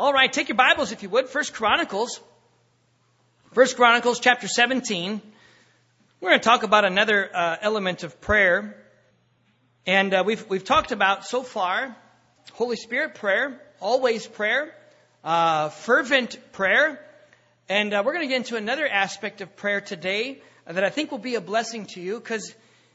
All right, take your Bibles if you would. First Chronicles chapter 17. We're going to talk about another element of prayer. And we've talked about so far Holy Spirit prayer, always prayer, fervent prayer. And we're going to get into another aspect of prayer today that I think will be a blessing to you, because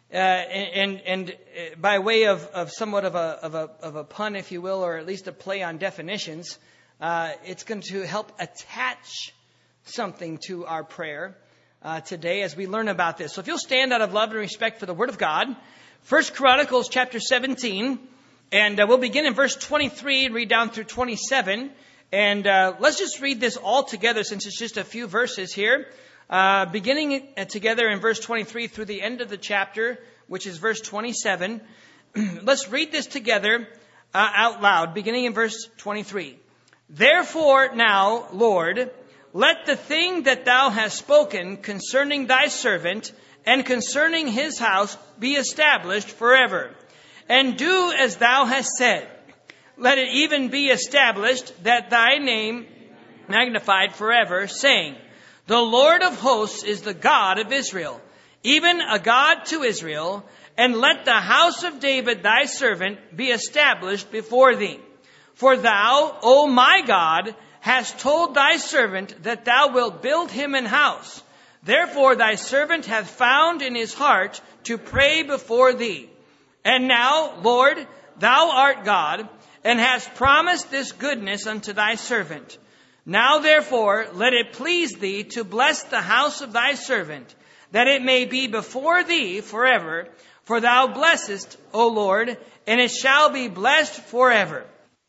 by way of somewhat of a pun, if you will, or at least a play on definitions, it's going to help attach something to our prayer today as we learn about this. So if you'll stand out of love and respect for the Word of God, First Chronicles chapter 17, and we'll begin in verse 23 and read down through 27. And let's just read this all together, since it's just a few verses here. Beginning together in verse 23 through the end of the chapter, which is verse 27. Let's read this together out loud, beginning in verse 23. Therefore now, Lord, let the thing that thou hast spoken concerning thy servant and concerning his house be established forever. And do as thou hast said. Let it even be established that thy name magnified forever, saying, the Lord of hosts is the God of Israel, even a God to Israel. And let the house of David thy servant be established before thee. For thou, O my God, hast told thy servant that thou wilt build him an house. Therefore thy servant hath found in his heart to pray before thee. And now, Lord, thou art God, and hast promised this goodness unto thy servant. Now therefore let it please thee to bless the house of thy servant, that it may be before thee forever. For thou blessest, O Lord, and it shall be blessed forever.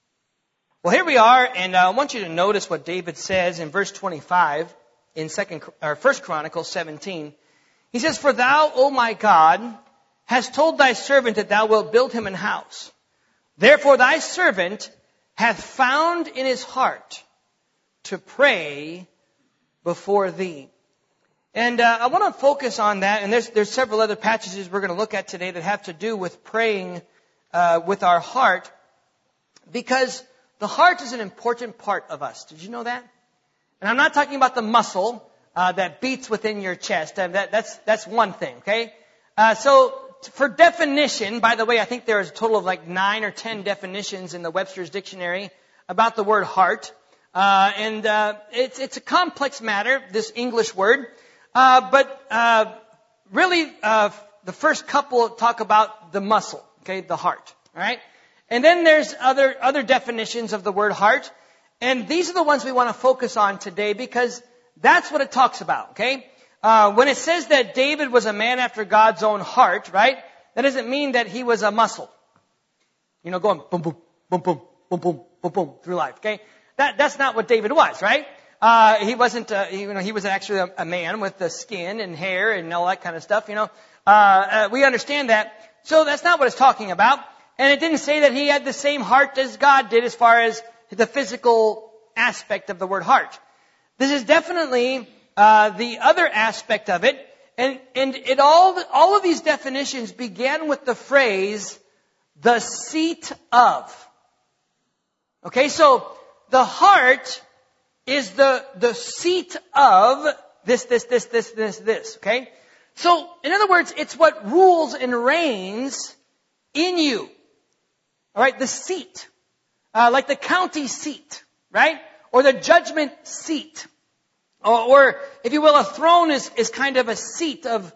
Well, here we are, and I want you to notice what David says in verse 25 in First Chronicles 17. He says, for thou, O my God, hast told thy servant that thou wilt build him an house. Therefore thy servant hath found in his heart to pray before thee. And I want to focus on that, and there's several other passages we're going to look at today that have to do with praying with our heart, because the heart is an important part of us. Did you know that? And I'm not talking about the muscle that beats within your chest. That's one thing, okay? So for definition, by the way, I think there is a total of like 9 or 10 definitions in the Webster's Dictionary about the word heart. It's a complex matter, this English word. But really, the first couple talk about the muscle, okay, the heart, all right? And then there's other definitions of the word heart. And these are the ones we want to focus on today, because that's what it talks about, okay? When it says that David was a man after God's own heart, right? That doesn't mean that he was a muscle. You know, going boom, boom, boom, boom, boom, boom, boom, boom through life, okay? That's not what David was, right? He wasn't, he was actually a man with the skin and hair and all that kind of stuff, you know. We understand that. So that's not what it's talking about. And it didn't say that he had the same heart as God did as far as the physical aspect of the word heart. This is definitely the other aspect of it. And all of these definitions began with the phrase, the seat of. Okay, so the heart is the seat of this, okay? So, in other words, it's what rules and reigns in you. Alright, the seat. Like the county seat, right? Or the judgment seat. Or if you will, a throne is kind of a seat of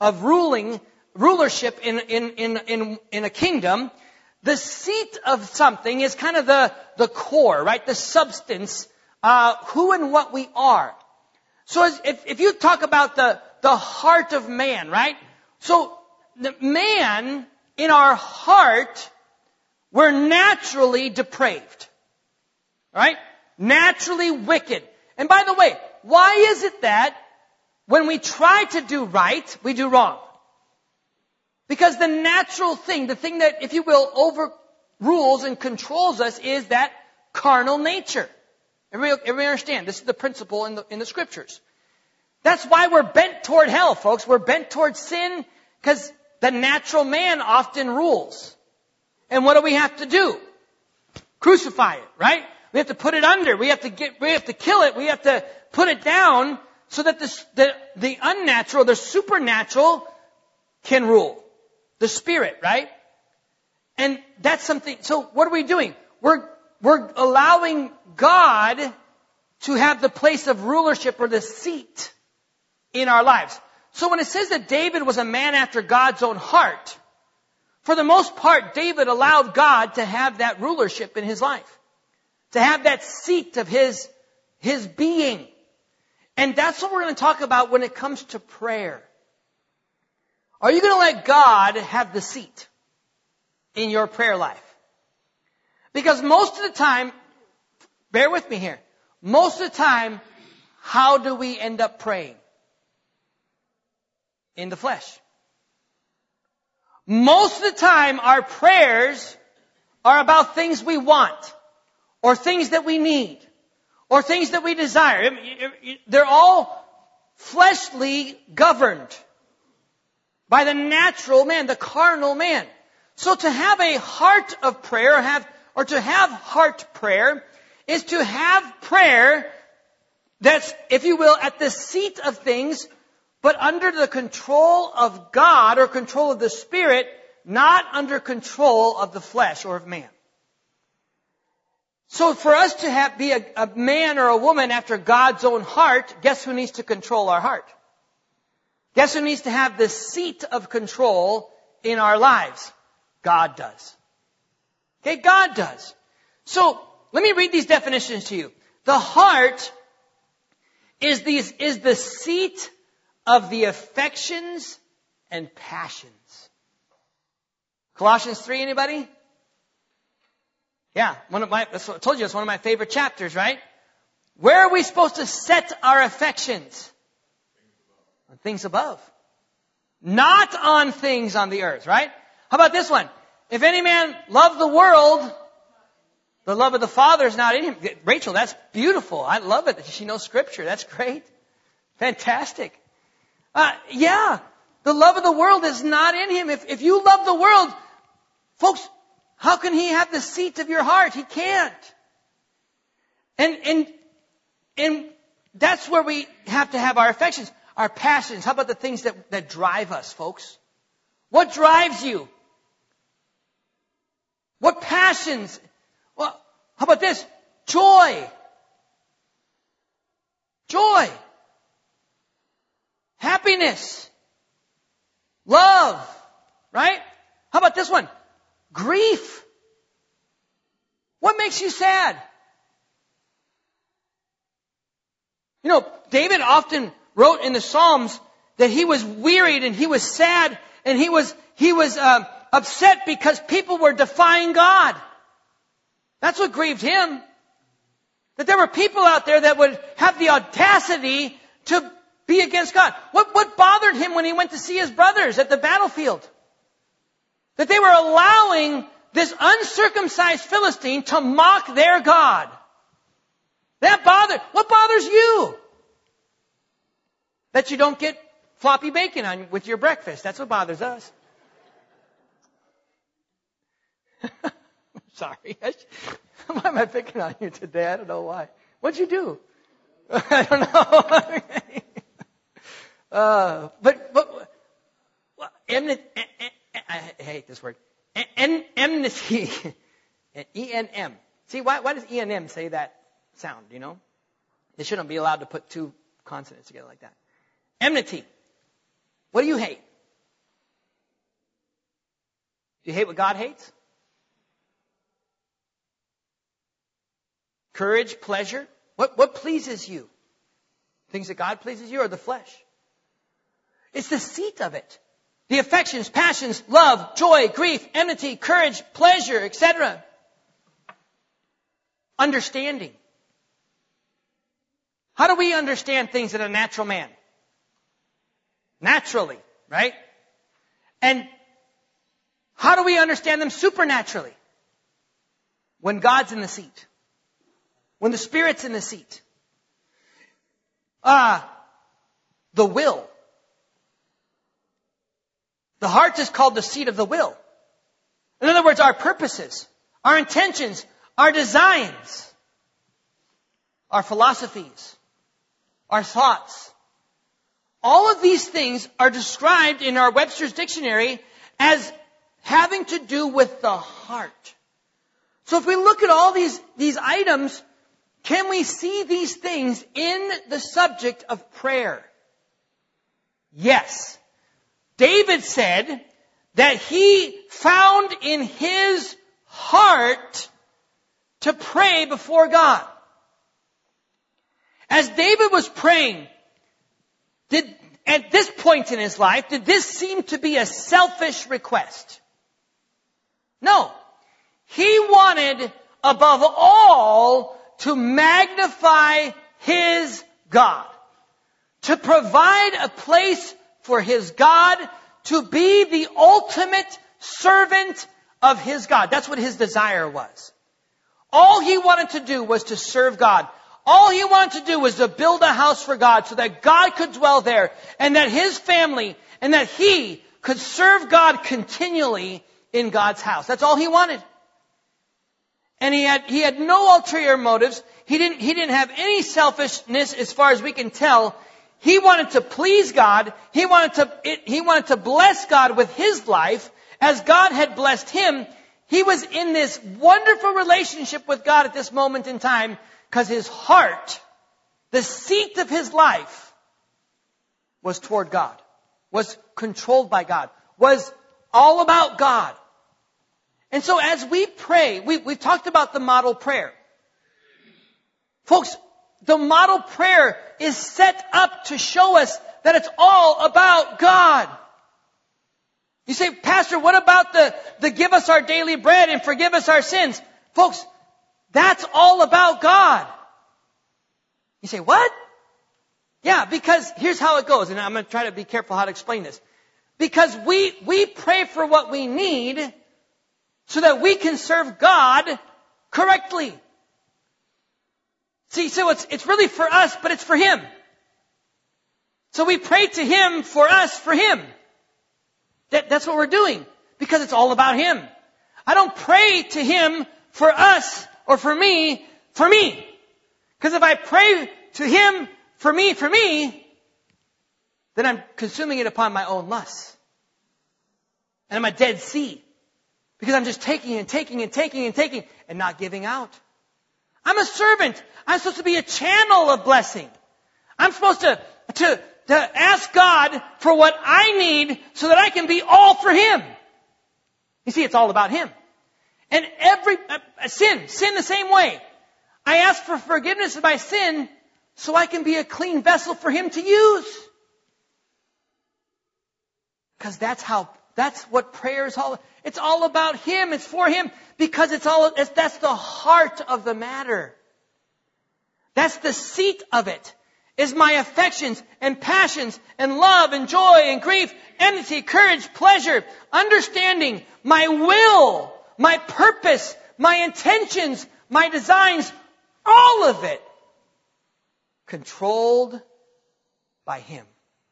rulership in a kingdom. The seat of something is kind of the core, right? The substance, who and what we are. So if you talk about the heart of man, right? So the man in our heart, we're naturally depraved. Right? Naturally wicked. And by the way, why is it that when we try to do right, we do wrong? Because the natural thing, the thing that, if you will, overrules and controls us is that carnal nature. Everybody understand? This is the principle in the scriptures. That's why we're bent toward hell, folks. We're bent toward sin because the natural man often rules. And what do we have to do? Crucify it, right? We have to put it under. We have to kill it. We have to put it down so that the unnatural, the supernatural can rule. The spirit, right? And that's something, so what are we doing? We're allowing God to have the place of rulership or the seat in our lives. So when it says that David was a man after God's own heart, for the most part, David allowed God to have that rulership in his life. To have that seat of his being. And that's what we're going to talk about when it comes to prayer. Are you going to let God have the seat in your prayer life? Because most of the time, bear with me here, most of the time, how do we end up praying? In the flesh. Most of the time, our prayers are about things we want, or things that we need, or things that we desire. They're all fleshly governed by the natural man, the carnal man. So to have a heart of prayer, or to have heart prayer, is to have prayer that's, if you will, at the seat of things, but under the control of God or control of the Spirit, not under control of the flesh or of man. So for us to be a man or a woman after God's own heart, guess who needs to control our heart? Guess who needs to have the seat of control in our lives? God does. Okay, God does. So let me read these definitions to you. The heart is the seat of the affections and passions. Colossians 3, anybody? Yeah, that's what I told you, it's one of my favorite chapters, right? Where are we supposed to set our affections? On things above. Not on things on the earth, right? How about this one? If any man love the world, the love of the Father is not in him. Rachel, that's beautiful. I love it that she knows Scripture. That's great. Fantastic. Yeah, the love of the world is not in him. If you love the world, folks, how can he have the seat of your heart? He can't. And that's where we have to have our affections, our passions. How about the things that drive us, folks? What drives you? What passions? Well, how about this? Joy. Joy. Happiness. Love. Right? How about this one? Grief. What makes you sad? You know, David often wrote in the Psalms that he was wearied and he was sad and he was upset because people were defying God. That's what grieved him. That there were people out there that would have the audacity to be against God. What bothered him when he went to see his brothers at the battlefield? That they were allowing this uncircumcised Philistine to mock their God. What bothers you? That you don't get floppy bacon with your breakfast. That's what bothers us. Sorry. Why am I picking on you today? I don't know why. What'd you do? I don't know. But I hate this word. Enmity. E-N-M. See, why does E-N-M say that sound, you know? They shouldn't be allowed to put two consonants together like that. Enmity. What do you hate? Do you hate what God hates? Courage, pleasure. What pleases you? Things that God pleases you or the flesh? It's the seat of it. The affections, passions, love, joy, grief, enmity, courage, pleasure, etc. Understanding. How do we understand things in a natural man? Naturally, right? And how do we understand them supernaturally? When God's in the seat. When the Spirit's in the seat. The will. The heart is called the seat of the will. In other words, our purposes, our intentions, our designs. our philosophies, our thoughts. All of these things are described in our Webster's Dictionary as having to do with the heart. So if we look at all these items, can we see these things in the subject of prayer? Yes. David said that he found in his heart to pray before God. As David was praying, at this point in his life, did this seem to be a selfish request? No. He wanted, above all, to magnify his God. To provide a place for his God to be the ultimate servant of his God. That's what his desire was. All he wanted to do was to serve God. All he wanted to do was to build a house for God so that God could dwell there and that his family and that he could serve God continually in God's house. That's all he wanted. And he had no ulterior motives. He didn't have any selfishness as far as we can tell. He wanted to please God. He wanted to bless God with his life as God had blessed him. He was in this wonderful relationship with God at this moment in time because his heart, the seat of his life, was toward God, was controlled by God, was all about God. And so as we pray, we've talked about the model prayer. Folks, the model prayer is set up to show us that it's all about God. You say, Pastor, what about the give us our daily bread and forgive us our sins? Folks, that's all about God. You say, what? Yeah, because here's how it goes, and I'm going to try to be careful how to explain this. Because we pray for what we need so that we can serve God correctly. See, so it's really for us, but it's for Him. So we pray to Him for us, for Him. That's what we're doing, because it's all about Him. I don't pray to Him for us or for me, for me. Because if I pray to Him for me, then I'm consuming it upon my own lusts. And I'm a Dead Sea. Because I'm just taking and not giving out. I'm a servant. I'm supposed to be a channel of blessing. I'm supposed to ask God for what I need so that I can be all for Him. You see, it's all about Him. And every sin the same way. I ask for forgiveness of my sin so I can be a clean vessel for Him to use. Because that's what prayer is all about. It's all about Him. It's for Him. Because that's the heart of the matter. That's the seat of it. Is my affections and passions and love and joy and grief, enmity, courage, pleasure, understanding, my will, my purpose, my intentions, my designs, all of it controlled by Him.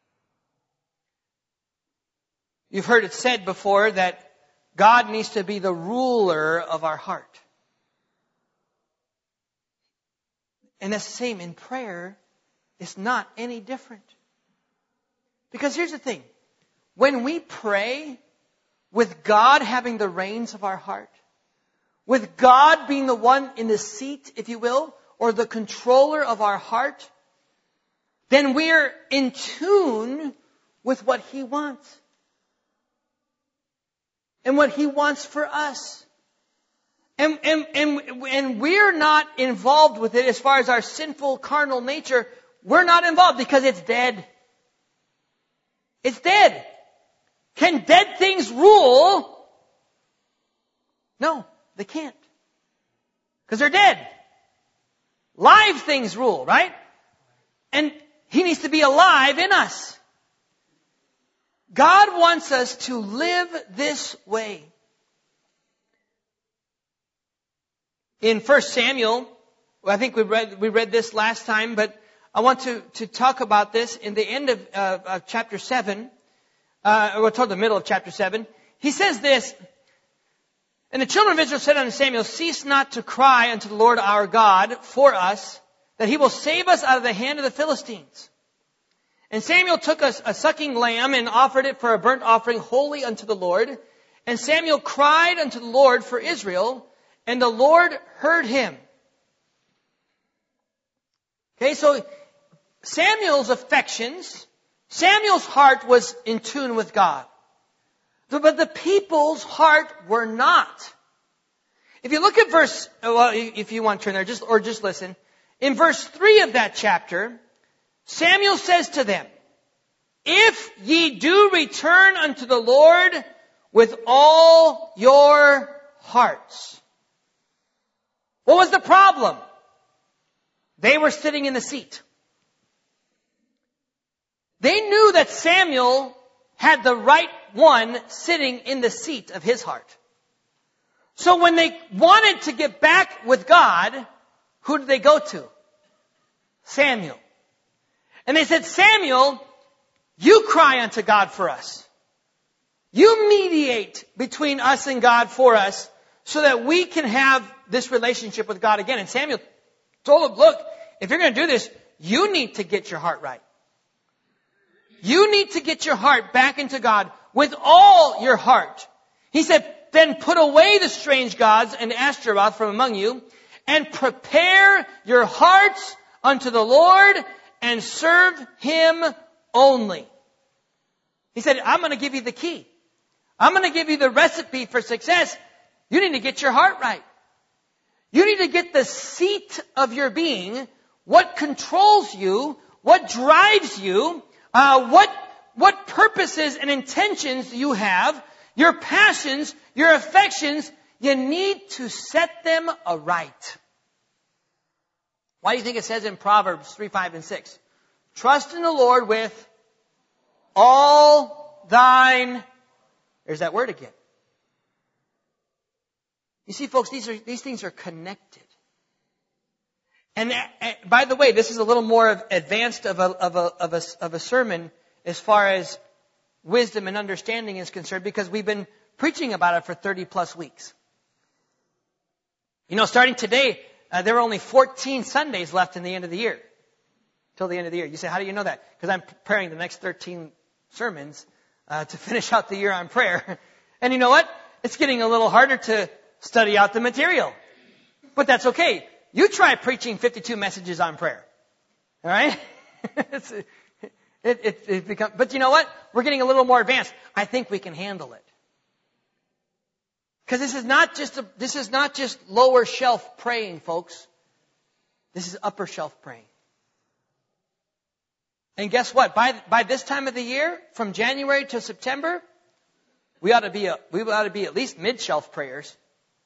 You've heard it said before that God needs to be the ruler of our heart. And that's the same in prayer. It's not any different. Because here's the thing. When we pray with God having the reins of our heart, with God being the one in the seat, if you will, or the controller of our heart, then we're in tune with what He wants. And what He wants for us. And we're not involved with it as far as our sinful carnal nature. We're not involved because it's dead. It's dead. Can dead things rule? No, they can't. Because they're dead. Live things rule, right? And He needs to be alive in us. God wants us to live this way. In 1 Samuel, I think we read this last time, but I want to talk about this in the end of chapter 7, or toward the middle of chapter 7. He says this, and the children of Israel said unto Samuel, cease not to cry unto the Lord our God for us, that he will save us out of the hand of the Philistines. And Samuel took a sucking lamb and offered it for a burnt offering holy unto the Lord. And Samuel cried unto the Lord for Israel, and the Lord heard him. Okay, so Samuel's affections, Samuel's heart was in tune with God. But the people's heart were not. If you look at if you want to turn there, just listen. In verse 3 of that chapter, Samuel says to them, if ye do return unto the Lord with all your hearts. What was the problem? They were sitting in the seat. They knew that Samuel had the right one sitting in the seat of his heart. So when they wanted to get back with God, who did they go to? Samuel. And they said, Samuel, you cry unto God for us. You mediate between us and God for us so that we can have this relationship with God again. And Samuel told him, look, if you're going to do this, you need to get your heart right. You need to get your heart back into God with all your heart. He said, then put away the strange gods and Ashtaroth from among you, and prepare your hearts unto the Lord, and serve Him only. He said, I'm going to give you the key. I'm going to give you the recipe for success. You need to get your heart right. You need to get the seat of your being, what controls you, what drives you, what purposes and intentions you have, your passions, your affections. You need to set them aright. Why do you think it says in Proverbs 3, 5, and 6? Trust in the Lord with all thine. There's that word again. You see, folks, these things are connected. And by the way, this is a little more advanced of a sermon as far as wisdom and understanding is concerned, because we've been preaching about it for 30 plus weeks. You know, starting today, there are only 14 Sundays left in the end of the year. Till the end of the year. You say, how do you know that? Because I'm preparing the next 13 sermons to finish out the year on prayer. And you know what? It's getting a little harder to study out the material. But that's okay. You try preaching 52 messages on prayer. All right? But you know what? We're getting a little more advanced. I think we can handle it. Because this is not just lower shelf praying, folks. This is upper shelf praying. And guess what? By this time of the year, from January to September, we ought to be at least mid-shelf prayers.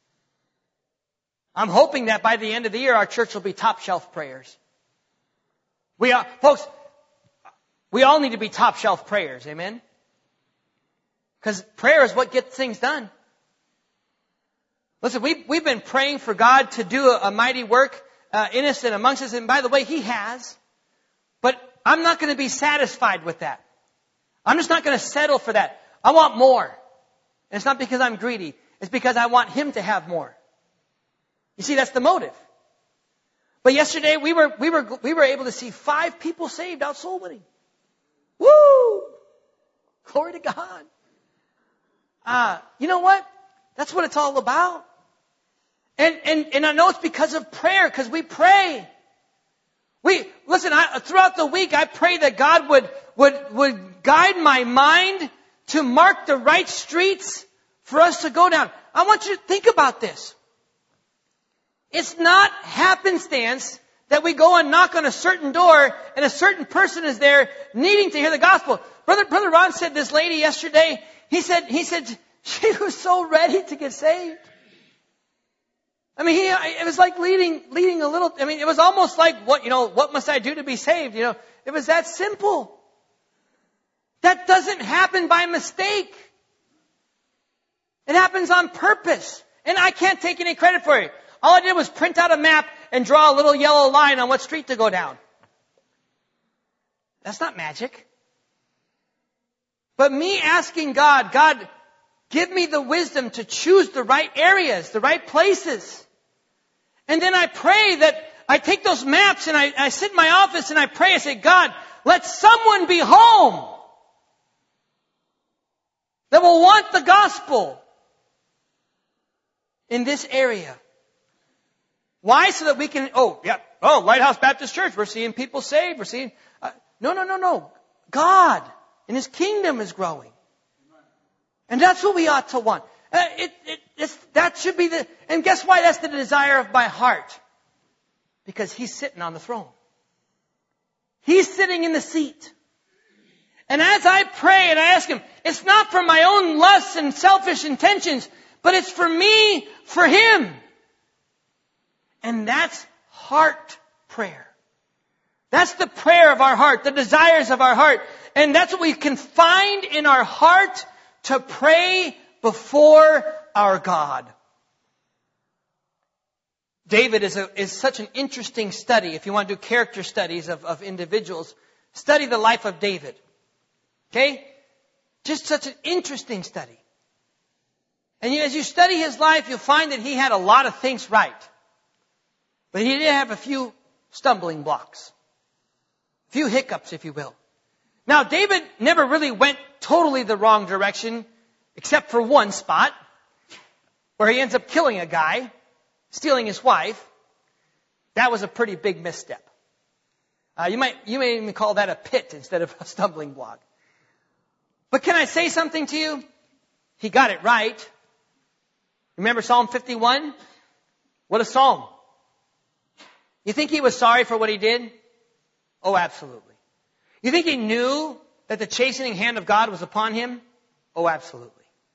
I'm hoping that by the end of the year, our church will be top shelf prayers. Folks, we all need to be top shelf prayers. Amen? Because prayer is what gets things done. Listen, we've been praying for God to do a mighty work in us and amongst us. And by the way, He has. But I'm not going to be satisfied with that. I'm just not going to settle for that. I want more. And it's not because I'm greedy. It's because I want Him to have more. You see, that's the motive. But yesterday we were able to see 5 people saved out soul winning. Woo! Glory to God. You know what? That's what it's all about. And I know it's because of prayer, because we pray. Throughout the week, I pray that God would guide my mind to mark the right streets for us to go down. I want you to think about this. It's not happenstance that we go and knock on a certain door and a certain person is there needing to hear the gospel. Brother Ron said this lady yesterday, he said she was so ready to get saved. I mean, it was like leading a little, it was almost like, what must I do to be saved? It was that simple. That doesn't happen by mistake. It happens on purpose. And I can't take any credit for it. All I did was print out a map and draw a little yellow line on what street to go down. That's not magic. But me asking God, give me the wisdom to choose the right areas, the right places. And then I pray that I take those maps and I sit in my office and I pray. I say, God, let someone be home that will want the gospel in this area. Why? So that we can, Lighthouse Baptist Church, we're seeing people saved. We're seeing, no. God and His kingdom is growing. And that's what we ought to want. That should be and guess why? That's the desire of my heart. Because He's sitting on the throne. He's sitting in the seat. And as I pray and I ask Him, it's not for my own lusts and selfish intentions, but it's for me, for Him. And that's heart prayer. That's the prayer of our heart, the desires of our heart. And that's what we can find in our heart to pray before our God. David is such an interesting study. If you want to do character studies of individuals, study the life of David. Okay? Just such an interesting study. And as you study his life, you'll find that he had a lot of things right. But he did have a few stumbling blocks. A few hiccups, if you will. Now, David never really went totally the wrong direction, except for one spot, where he ends up killing a guy, stealing his wife. That was a pretty big misstep. You may even call that a pit instead of a stumbling block. But can I say something to you? He got it right. Remember Psalm 51? What a psalm. You think he was sorry for what he did? Oh, absolutely. You think he knew that the chastening hand of God was upon him? Oh, absolutely.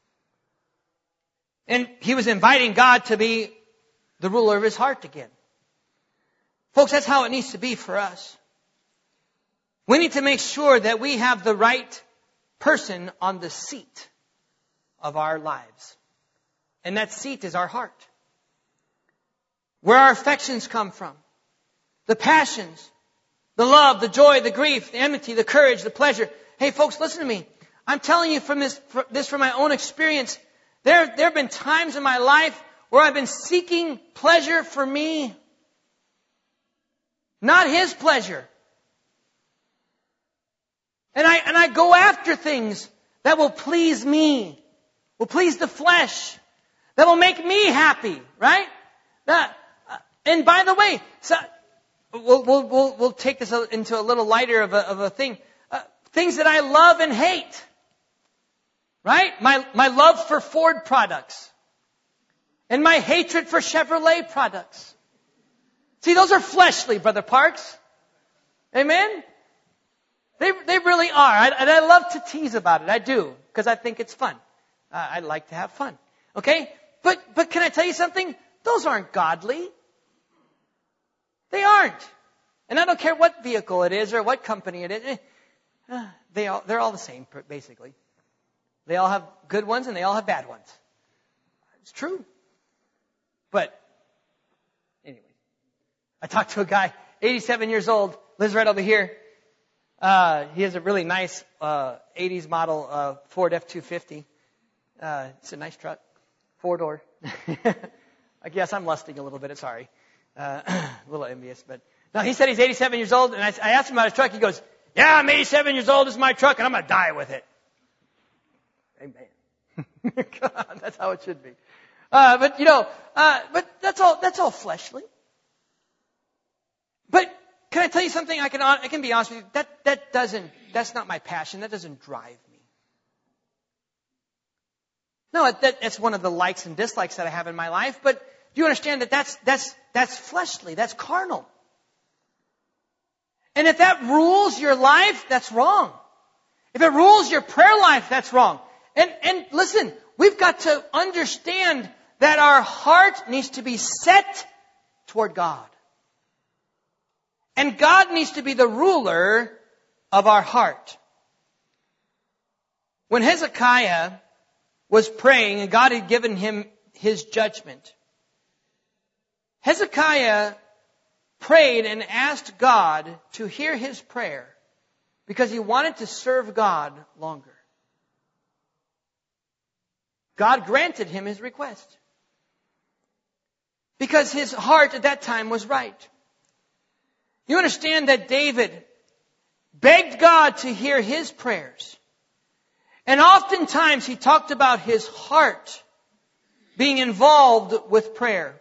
And he was inviting God to be the ruler of his heart again. Folks, that's how it needs to be for us. We need to make sure that we have the right person on the seat of our lives. And that seat is our heart. Where our affections come from. The passions. The love, the joy, the grief, the enmity, the courage, the pleasure. Hey folks, listen to me. I'm telling you from my own experience. There have been times in my life where I've been seeking pleasure for me. Not His pleasure. And I go after things that will please me. Will please the flesh. That will make me happy. Right? And by the way, so we'll take this into a little lighter of a thing. Things that I love and hate. Right? My love for Ford products. And my hatred for Chevrolet products. See, those are fleshly, Brother Parks. Amen? They really are. And I love to tease about it. I do. Because I think it's fun. I like to have fun. Okay? But can I tell you something? Those aren't godly. They aren't. And I don't care what vehicle it is or what company it is. They're all the same, basically. They all have good ones and they all have bad ones. It's true. But anyway, I talked to a guy, 87 years old, lives right over here. He has a really nice 80s model Ford F-250. It's a nice truck, 4-door. I guess I'm lusting a little bit. Sorry, a little envious, but no. He said he's 87 years old, and I asked him about his truck. He goes, "Yeah, I'm 87 years old. This is my truck, and I'm gonna die with it." Amen. God, that's how it should be. But that's all fleshly. But can I tell you something? I can be honest with you. That's not my passion. That doesn't drive me. No, that's one of the likes and dislikes that I have in my life. But do you understand that that's fleshly? That's carnal. And if that rules your life, that's wrong. If it rules your prayer life, that's wrong. And listen, we've got to understand that our heart needs to be set toward God. And God needs to be the ruler of our heart. When Hezekiah was praying and God had given him his judgment, Hezekiah prayed and asked God to hear his prayer because he wanted to serve God longer. God granted him his request because his heart at that time was right. You understand that David begged God to hear his prayers. And oftentimes he talked about his heart being involved with prayer.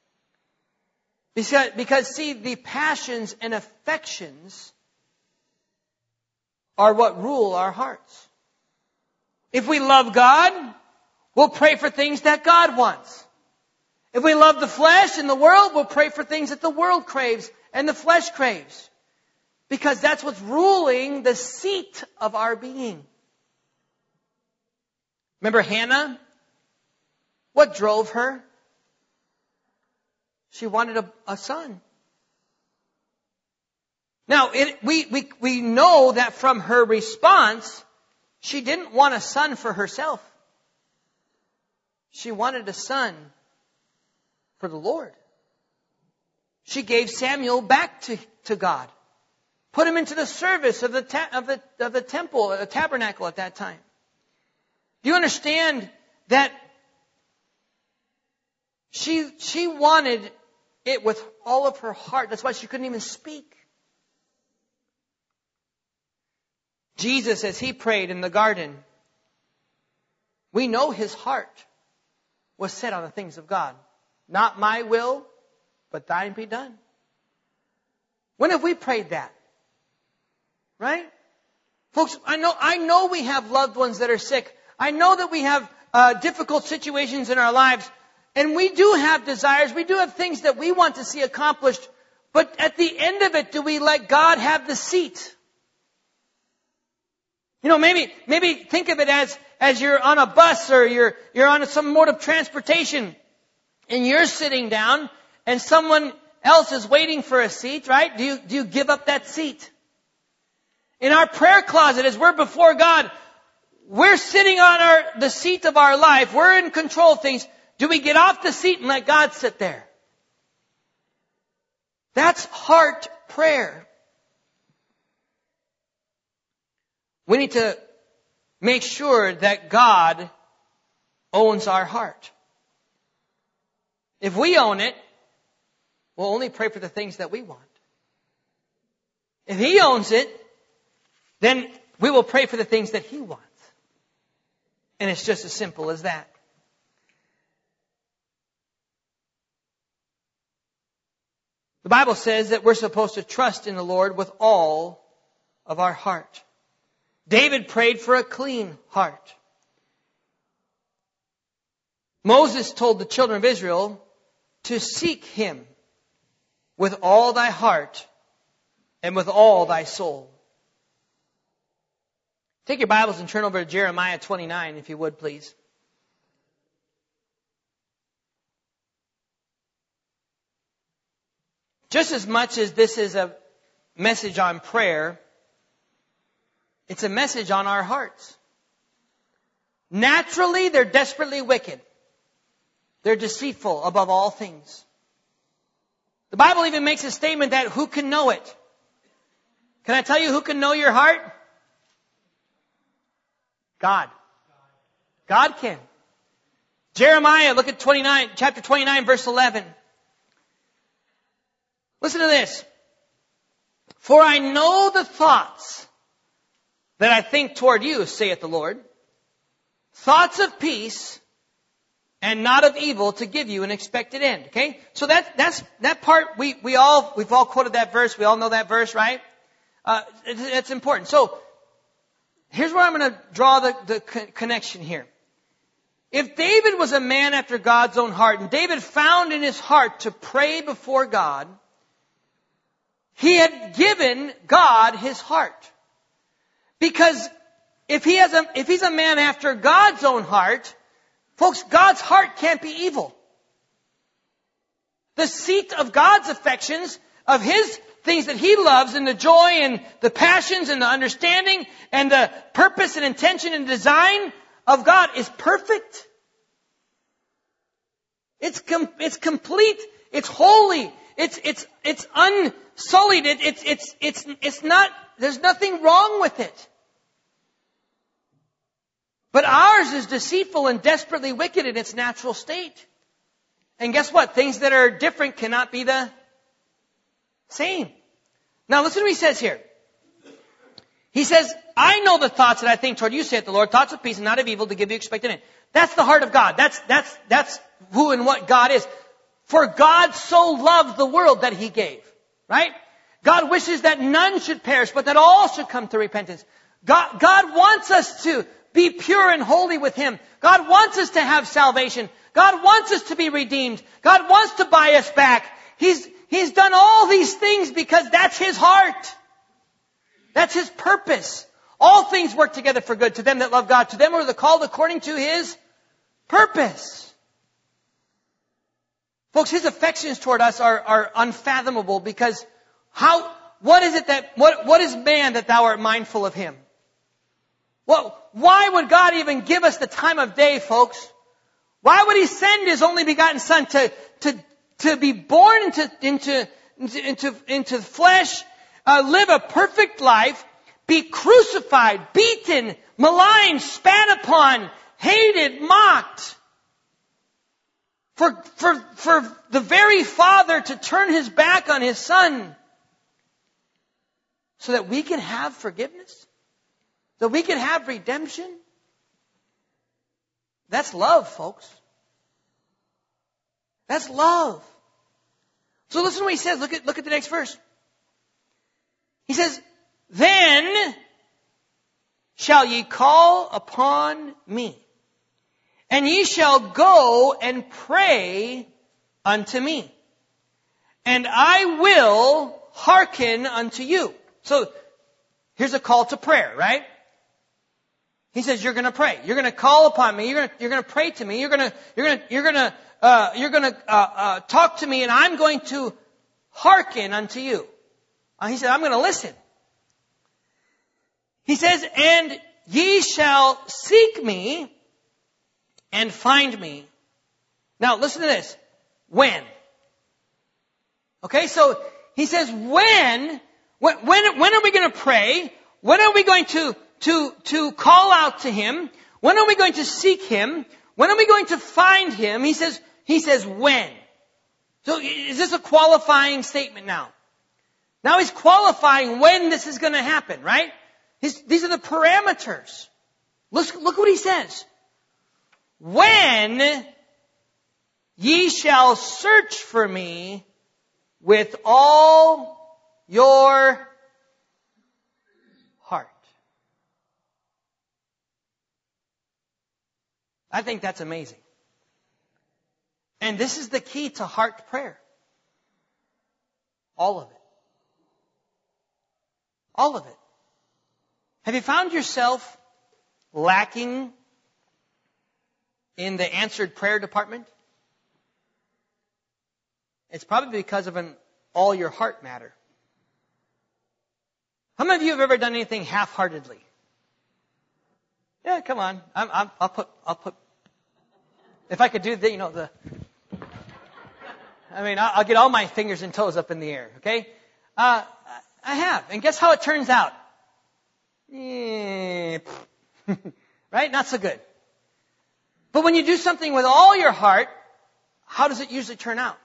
Because see, the passions and affections are what rule our hearts. If we love God, we'll pray for things that God wants. If we love the flesh and the world, we'll pray for things that the world craves and the flesh craves. Because that's what's ruling the seat of our being. Remember Hannah? What drove her? She wanted a son. Now, we know that from her response, she didn't want a son for herself. She wanted a son for the Lord. She gave Samuel back to God. Put him into the service of the temple, the tabernacle at that time. Do you understand that she wanted it with all of her heart? That's why she couldn't even speak. Jesus, as he prayed in the garden, we know his heart was set on the things of God. Not my will, but thine be done. When have we prayed that? Right? Folks, I know we have loved ones that are sick. I know that we have difficult situations in our lives. And we do have desires. We do have things that we want to see accomplished. But at the end of it, do we let God have the seat? You know, maybe think of it as you're on a bus or you're on some mode of transportation and you're sitting down and someone else is waiting for a seat, right? Do you give up that seat? In our prayer closet, as we're before God, we're sitting on the seat of our life. We're in control of things. Do we get off the seat and let God sit there? That's heart prayer. We need to make sure that God owns our heart. If we own it, we'll only pray for the things that we want. If He owns it, then we will pray for the things that He wants. And it's just as simple as that. The Bible says that we're supposed to trust in the Lord with all of our heart. David prayed for a clean heart. Moses told the children of Israel to seek Him with all thy heart and with all thy soul. Take your Bibles and turn over to Jeremiah 29, if you would, please. Just as much as this is a message on prayer, it's a message on our hearts. Naturally, they're desperately wicked. They're deceitful above all things. The Bible even makes a statement that who can know it? Can I tell you who can know your heart? God. God can. Jeremiah, look at chapter 29, verse 11. Listen to this. For I know the thoughts that I think toward you, saith the Lord. Thoughts of peace and not of evil, to give you an expected end. Okay? So that's that part, we've all quoted that verse. We all know that verse, right? It's important. So, here's where I'm going to draw the connection here. If David was a man after God's own heart, and David found in his heart to pray before God, he had given God his heart. Because if he's a man after God's own heart, folks, God's heart can't be evil. The seat of God's affections, of His things that He loves, and the joy and the passions and the understanding and the purpose and intention and design of God is perfect. It's complete. It's holy. It's unsullied. It's not, there's nothing wrong with it. But ours is deceitful and desperately wicked in its natural state. And guess what? Things that are different cannot be the same. Now listen to what he says here. He says, I know the thoughts that I think toward you, saith the Lord, thoughts of peace and not of evil, to give you expected end. That's the heart of God. That's who and what God is. For God so loved the world that He gave. Right? God wishes that none should perish, but that all should come to repentance. God wants us to be pure and holy with Him. God wants us to have salvation. God wants us to be redeemed. God wants to buy us back. He's done all these things because that's His heart. That's His purpose. All things work together for good to them that love God, to them who are called according to His purpose. Folks, His affections toward us are unfathomable because what is man that thou art mindful of him? Well, why would God even give us the time of day, folks? Why would He send His only begotten Son to be born into flesh, live a perfect life, be crucified, beaten, maligned, spat upon, hated, mocked? For the very Father to turn His back on His Son so that we can have forgiveness? So we can have redemption? That's love, folks. That's love. So listen to what He says. Look at the next verse. He says, then shall ye call upon me, and ye shall go and pray unto me, and I will hearken unto you. So here's a call to prayer, right? He says, you're going to pray. You're going to call upon me. You're going to pray to me. You're going to talk to me, and I'm going to hearken unto you. He said, I'm going to listen. He says, and ye shall seek me and find me. Now listen to this. When? Okay, so he says, when are we going to pray? When are we going to call out to Him? When are we going to seek Him? When are we going to find Him? He says when. So is this a qualifying statement now? Now He's qualifying when this is going to happen, right? These are the parameters. Look what He says. When ye shall search for me with all your heart. I think that's amazing. And this is the key to heart prayer. All of it. All of it. Have you found yourself lacking in the answered prayer department? It's probably because of an all your heart matter. How many of you have ever done anything half-heartedly? Yeah, come on. I'll put. If I could do I'll get all my fingers and toes up in the air. Okay, I have, and guess how it turns out? Right? Not so good. But when you do something with all your heart, how does it usually turn out?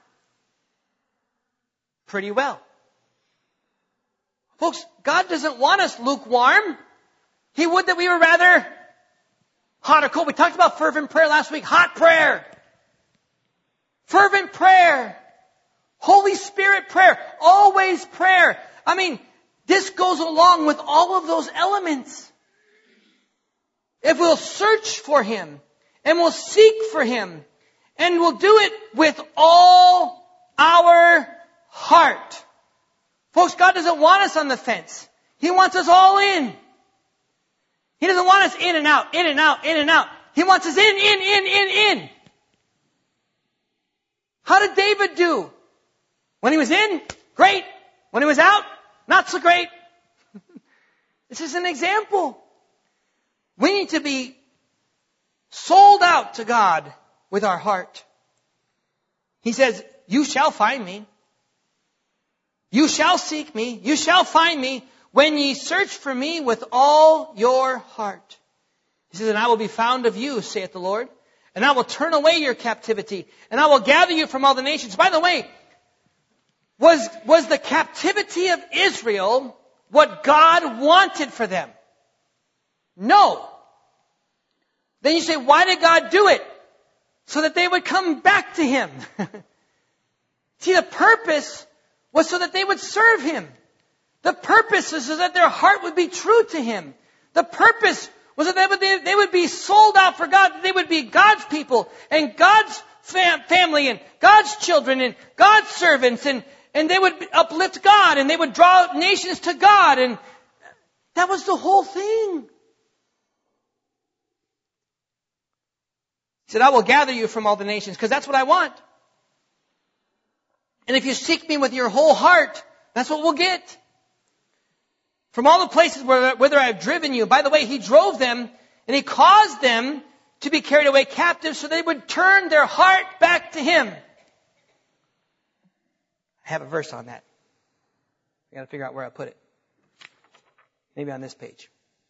Pretty well. Folks, God doesn't want us lukewarm. He would that we were rather hot or cold. We talked about fervent prayer last week. Hot prayer. Fervent prayer. Holy Spirit prayer. Always prayer. This goes along with all of those elements. If we'll search for Him, and we'll seek for Him, and we'll do it with all our heart. Folks, God doesn't want us on the fence. He wants us all in. He doesn't want us in and out, in and out, in and out. He wants us in. How did David do? When he was in, great. When he was out, not so great. This is an example. We need to be sold out to God with our heart. He says, you shall find me. You shall seek me. You shall find me when ye search for me with all your heart. He says, and I will be found of you, saith the Lord. And I will turn away your captivity. And I will gather you from all the nations. By the way, Was the captivity of Israel what God wanted for them? No. Then you say, why did God do it? So that they would come back to Him. See, the purpose was so that they would serve Him. The purpose is so that their heart would be true to Him. The purpose was that they would be sold out for God, that they would be God's people and God's family and God's children and God's servants, and they would uplift God and they would draw nations to God, and that was the whole thing. He said, I will gather you from all the nations, because that's what I want. And if you seek me with your whole heart, that's what we'll get. From all the places whither I have driven you. By the way, He drove them and He caused them to be carried away captive so they would turn their heart back to Him. I have a verse on that. I got to figure out where I put it. Maybe on this page.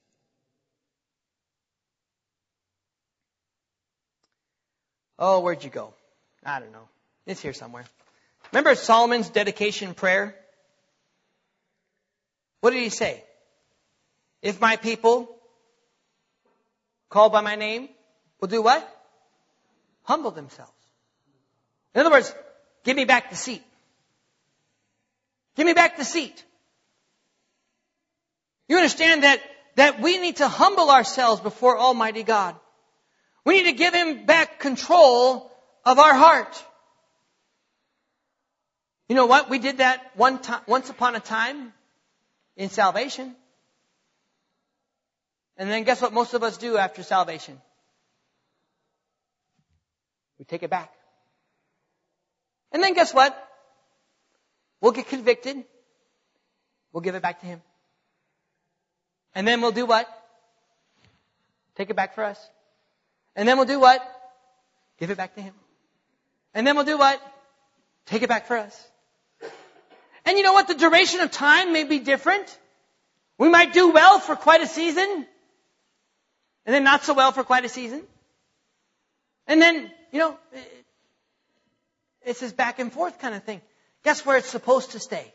Oh, where'd you go? I don't know. It's here somewhere. Remember Solomon's dedication prayer? What did he say? If my people called by my name will do what? Humble themselves. In other words, give me back the seat. Give me back the seat. You understand that we need to humble ourselves before Almighty God. We need to give Him back control of our heart. You know what? We did that once upon a time in salvation. And then guess what most of us do after salvation? We take it back. And then guess what? We'll get convicted. We'll give it back to Him. And then we'll do what? Take it back for us. And then we'll do what? Give it back to Him. And then we'll do what? Take it back for us. And you know what? The duration of time may be different. We might do well for quite a season. And then not so well for quite a season. And then, it's this back and forth kind of thing. Guess where it's supposed to stay?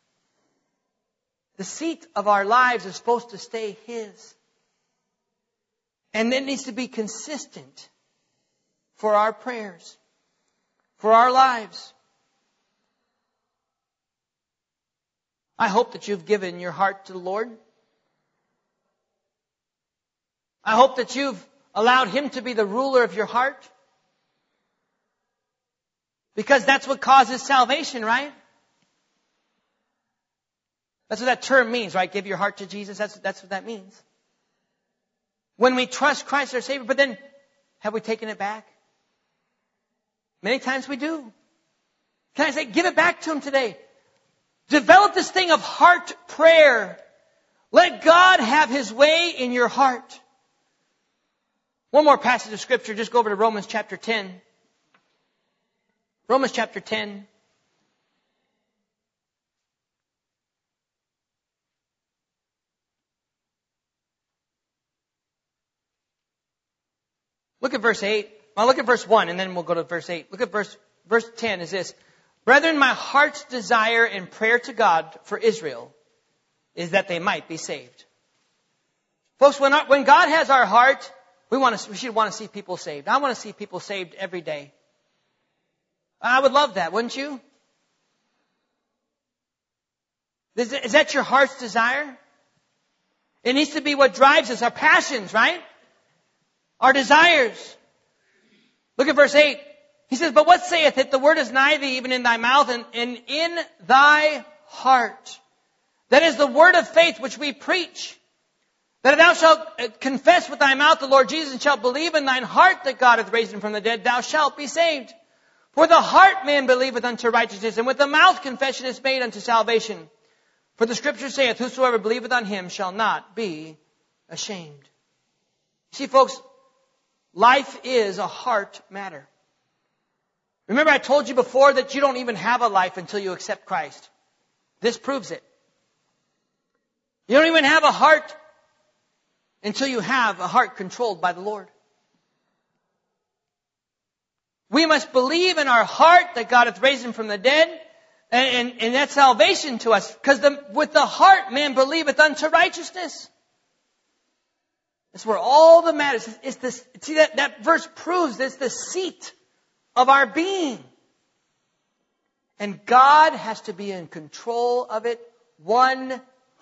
The seat of our lives is supposed to stay His. And it needs to be consistent for our prayers, for our lives. I hope that you've given your heart to the Lord. I hope that you've allowed Him to be the ruler of your heart. Because that's what causes salvation, right? That's what that term means, right? Give your heart to Jesus. That's what that means. When we trust Christ our Savior, but then have we taken it back? Many times we do. Can I say, give it back to Him today. Develop this thing of heart prayer. Let God have His way in your heart. One more passage of Scripture. Just go over to Romans chapter 10. Romans chapter 10. Look at verse 8. Well, look at verse 1 and then we'll go to verse 8. Look at verse 10 is this. Brethren, my heart's desire and prayer to God for Israel is that they might be saved. Folks, when God has our heart, we should want to see people saved. I want to see people saved every day. I would love that, wouldn't you? Is that your heart's desire? It needs to be what drives us, our passions, right? Our desires. Look at verse 8. He says, but what saith it? The word is nigh thee, even in thy mouth and in thy heart. That is the word of faith which we preach. That if thou shalt confess with thy mouth the Lord Jesus, and shalt believe in thine heart that God hath raised Him from the dead, thou shalt be saved. For the heart man believeth unto righteousness, and with the mouth confession is made unto salvation. For the Scripture saith, whosoever believeth on Him shall not be ashamed. See, folks, life is a heart matter. Remember I told you before that you don't even have a life until you accept Christ. This proves it. You don't even have a heart until you have a heart controlled by the Lord. We must believe in our heart that God hath raised Him from the dead, And that's salvation to us. Because with the heart man believeth unto righteousness. That's where all the matters. See that verse proves it's the seat of our being. And God has to be in control of it 100%.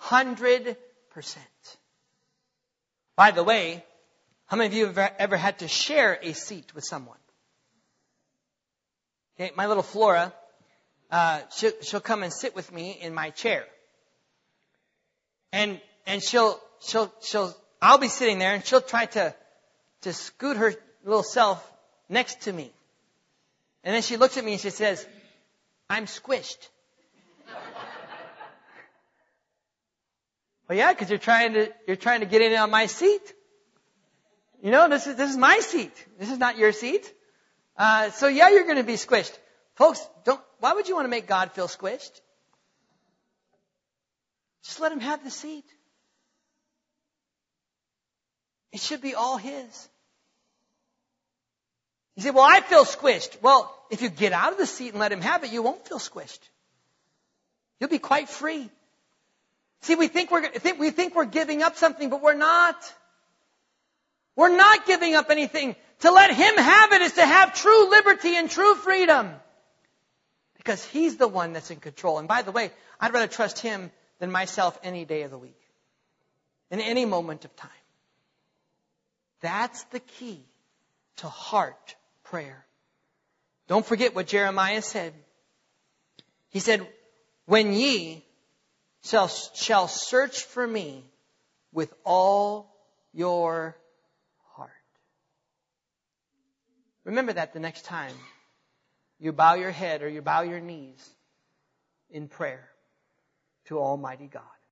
By the way, how many of you have ever had to share a seat with someone? Okay, my little Flora, she'll come and sit with me in my chair. And I'll be sitting there and she'll try to scoot her little self next to me. And then she looks at me and she says, I'm squished. Well, yeah, because you're trying to get in on my seat. You know, this is my seat. This is not your seat. So yeah, you're going to be squished. Folks, why would you want to make God feel squished? Just let him have the seat. It should be all his. You say, well, I feel squished. Well, if you get out of the seat and let him have it, you won't feel squished. You'll be quite free. See, we think we're giving up something, but we're not. We're not giving up anything. To let him have it is to have true liberty and true freedom. Because he's the one that's in control. And by the way, I'd rather trust him than myself any day of the week. In any moment of time. That's the key to heart prayer. Don't forget what Jeremiah said. He said, when ye shall search for me with all your heart. Remember that the next time you bow your head or you bow your knees in prayer to Almighty God.